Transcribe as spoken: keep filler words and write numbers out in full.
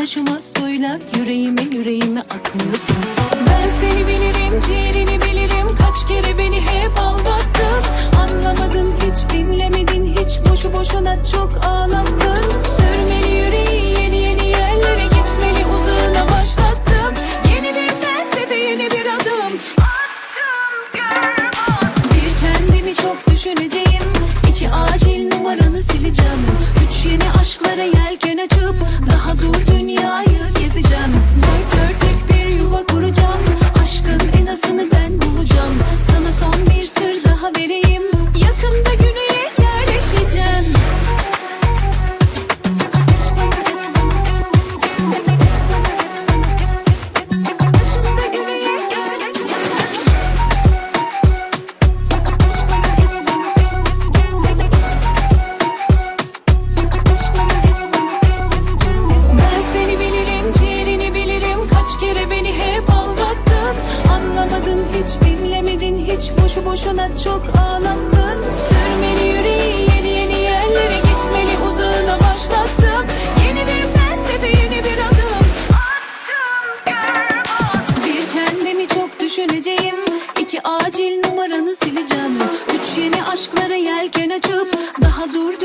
başıma söyle, yüreğime yüreğime atmıyorsun. Ben seni bilirim, ciğerini bilirim, kaç kere beni hep aldattın. Anlamadın hiç, dinlemedin hiç, boşu boşuna çok ağlattın. Sürmeli yüreği yeni yeni yerlere, gitmeli uzağına başlattım. Yeni bir felsefe, yeni bir adım attım, gör bak. Bir kendimi çok düşüneceğim, iki acil numaranı sileceğim. Üç yeni aşklara yelken açıp daha dur dünyayı gezeceğim. Dört dörtlük bir yuva kuracağım, aşkın en azını ben bulacağım. Sana son bir sır daha vereyim, yakında güneye yerleşeceğim. Ben seni bilirim, ciğerini bilirim, kaç kere beni hep aldattın. Anlamadın hiç, dinlemedin hiç, boşu boşuna çok ağlattın. Sürmeli yüreği yeni yeni yerlere, gitmeli uzağına başlattım. Yeni bir felsefe, yeni bir adım attım, gör bak. Bir kendimi çok düşüneceğim, iki acil numaranı sileceğim. Üç yeni aşklara yelken açıp daha dur